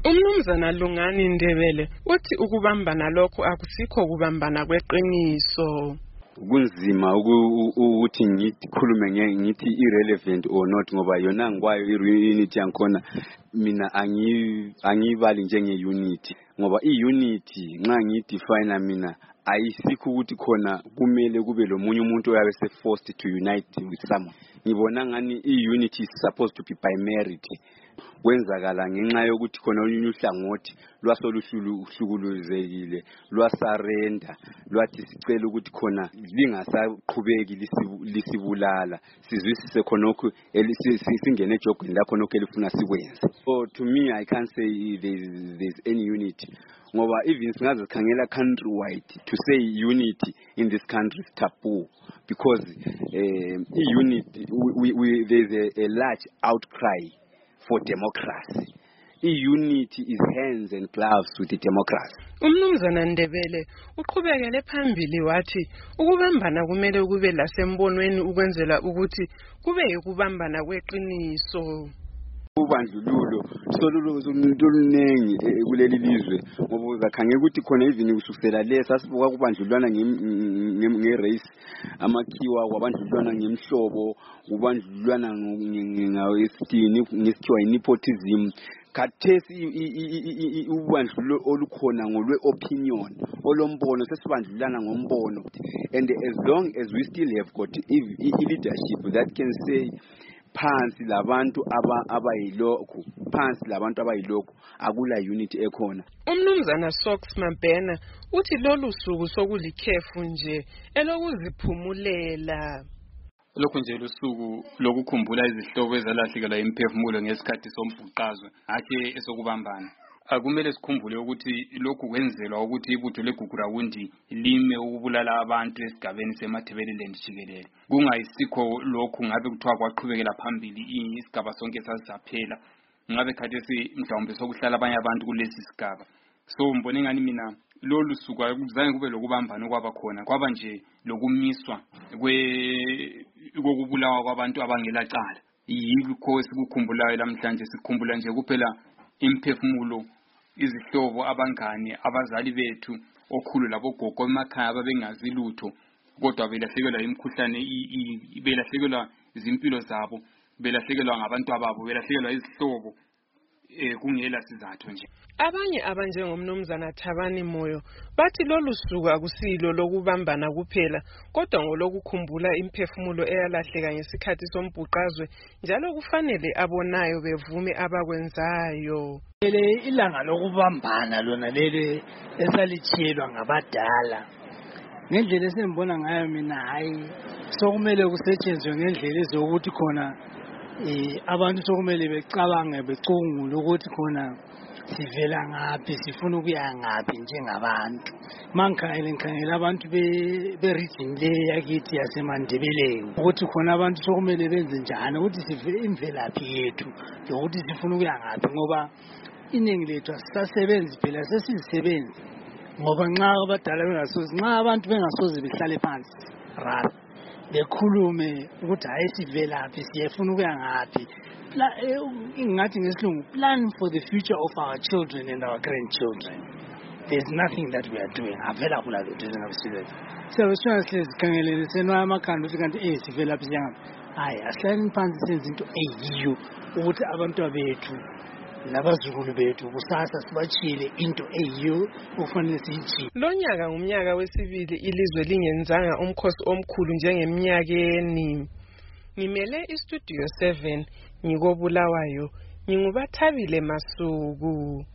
Umnumzana Lungani Ndebele uthi ukubambana lokho akusikho kubambana kweqiniso. Kunzima ukuthi ngikhulume ngithi irrelevant or not ngoba yona ngikwayo i-unity yankhona mina angiyibali njenge unity ngoba i-unity nxa ngiyidefine mina ayisikho ukuthi khona kumele kube lomunye umuntu oyabe forced to unite with someone. Ngibona ngani i-unity is supposed to be by merit. Kwenzakala ngenxa yokuthi khona olunye uhlangothi lwasoluhlukuluzekile lwasarenda lwathi sicela ukuthi khona lingasaqhubeki lisibulala sizwisise khonokho singene ejogweni lakho nokho elifuna sikwenze. So to me I can't say there's any unity ngoba even singaze sikhangela countrywide to say unity in this country is taboo because unity there's a large outcry for democracy. I-unity is hands and gloves with the democracy. Umnumzana Ndebele uqhubekele phambili wathi ukubambana kumele kube lasembonweni ukwenzela ukuthi kube ukubambana kweqiniso. Ubandlululo somuntu oluningi kuleli lizwe ngoba uzakhange ukuthi khona even ususela lesa sibuka kubandlulwana ngerace amakhiwa kwabandlulwana ngemhlobo ubandlulwana ngawesitini ngesikhiwa nepotism khathesi ubandlulo olukhona ngolwe opinion olombono sesibandlulana ngombono and as long as we still have got leadership that can say phansi labantu abayilokhu akula unity ekhona. Umnumzana Sox Mabhena uthi lolu suku sokulikhefu nje elokuziphumulela. Lokho nje lusuku lokukhumbula izihlobo ezalahlekelwa imphefumulo ngesikhathi sombhuqazwe hathe esokubambana. Akumele sikhumbule ukuthi lokhu kwenzelwa ukuthi ibutho leGugurawundi lime ukubulala abantu esigabeni seMatabeleland jikelele. Kungayisikho lokhu ngabe kuthiwa kwaqhubekela phambili isigaba sonke sasizaphela. Ngabe khathesi mhlawumbe sokuhlala abanye abantu kulesi sigaba. So mbone ngani mina lolu suku akuzange kube lokubambana kwaba khona kwaba nje lokumiswa kokubulawa kwabantu abangela cala. Yikho sikukhumbulayo namhlanje sikhumbula nje kuphela imphefumulo izihlobo abangane abazali bethu okhulu labogogo emakhaya ababengazi lutho kodwa belahlekelwa imikhuhlane belahlekelwa izimpilo zabo belahlekelwa ngabantu ababo belahlekelwa izihlobo kungela sizathu nje. Abanye abanjengomnumzana Thabani Moyo bathi lolu suku akusilo lokubambana kuphela kodwa ngolokukhumbula imphefumulo eyalahleka ngesikhathi sombhuqazwe njalo kufanele abonayo bevume abakwenzayo. Ilanga lokubambana lona leli esalitshiyelwa ngabadala ngendlela esembona ngayo mina hayi sokumele kusetshenzwe ngendlela ezokuthi khona abantu sokumele becabange becungule ukuthi khona sivela ngaphi sifuna ukuya ngaphi njengabantu. Mangikhangela abantu be-region le yakithi yaseMandebeleni ukuthi khona abantu sokumele benze njani ukuthi sivele imvelaphi yethu lokuthi sifuna ukuya ngaphi ngoba iningi lethu asisasebenzi phela sesizisebenzi ngoba nxa abadala bengasozi nxa abantu bengasozi behlale phansi rara bekhulume ukuthi hayi sivelaphi siyefuna ukuya ngaphi ingathi ngesilungu plan for the future of our children and our grandchildren. There's nothing that we are doing avela kula lethu ezingabisebenza siyabesona sihlezi khangelele senwaya amakhanda ukuthi kanti sivelaphi siyangaphi hayi asihlale phansi senze into eyiyo ukuthi abantu bethu labazukulu bethu kusasa sibachile into eyiyo kufanele siyithi. Lo nyaka ngumnyaka wesibili ilizwe lingenzanga umkhosi omkhulu njengeminyakeni. Ngimele istudio 7 ngikobulawayo ngingubathabile Masuku.